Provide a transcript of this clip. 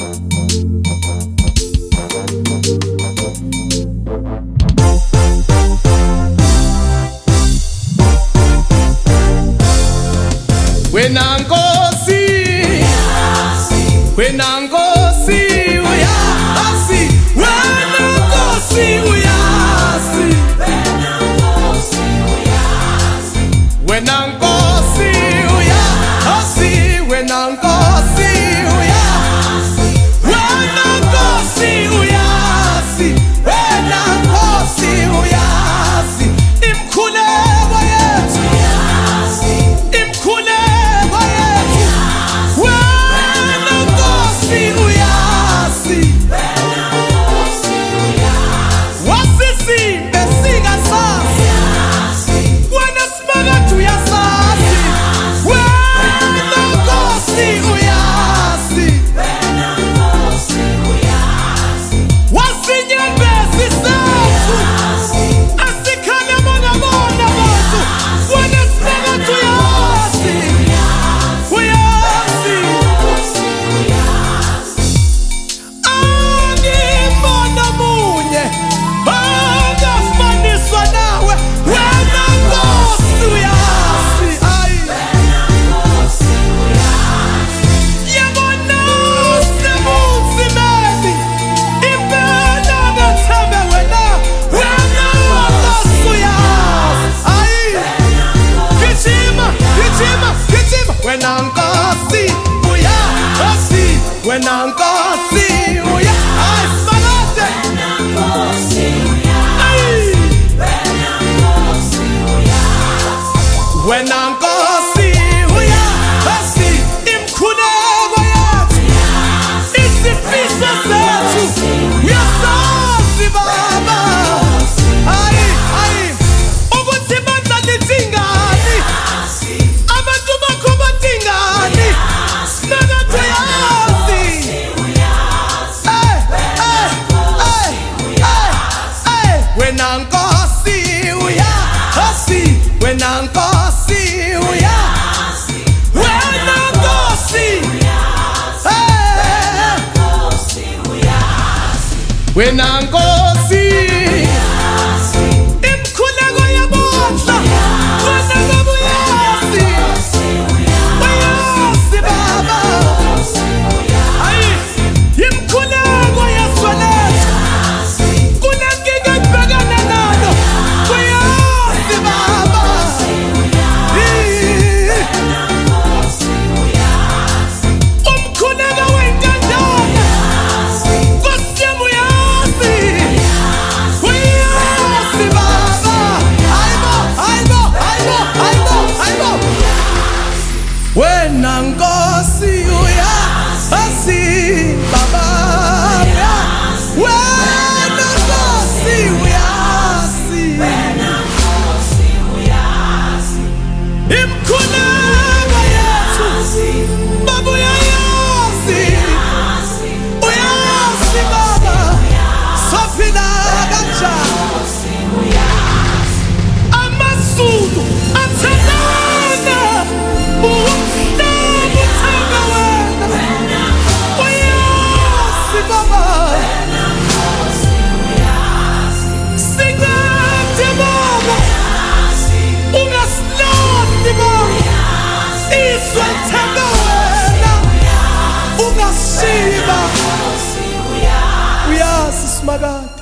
Wena Nkosi, wena Nkosi uyazi, wena Nkosi uyazi, wena Nkosi uyazi, wena Nkosi uyazi, wena Nkosi uyazi, wena Nkosi uyazi, imkhuleko yethu uyazi, imkhuleko yethu wena Nkosi uyazi, wena Nkosi uyazi, wasisimbe singasazi wena simakade uyasazi, wena Nkosi uyazi, wena Nkosi uyazi, wasinyembezi sethu asikhale bona bethu wena simakade uyazi, uyazi, angibona munye ongafaniswa nawe wena Nkosi uyazi, ayi yabona sebunzimeni impela ngathembe wena Nkosi uyazi, ayi gijima gijima gijima wena Nkosi uyazi, wena Nkosi uyazi, ayi simakade wena Nkosi uyazi, imkhuleko yethu isifiso sethu uyasazi Baba, ayi ayi ukuthi bandla lithingani abantu bakho bathingani simakade uyazi, wena Nkosi uyazi, wena Nkosi uyazi, wena Nkosi wena Nkosi imkhuleko yabodla wena ngabe uyazi, uyazi Baba, ayi imkhuleko yeswalethu kunenkinga ebhekana nayo uyazi Baba, umkhuleko wenkandane Nkosi yami uyazi, uyazi Baba, hayibo hayibo hayibo hayibo hayibo wena Nkosi uyazi Baba, wena Nkosi uyazi, imkhuleko yethu Baba uyayazi, uyazi Baba, sophila kanjani amaZulu athandana umhlaba uthanda wena, uyazi Baba, singade Baba ungasilahli Baba, izwe lithanda wena ungashiba, uyazi simakade.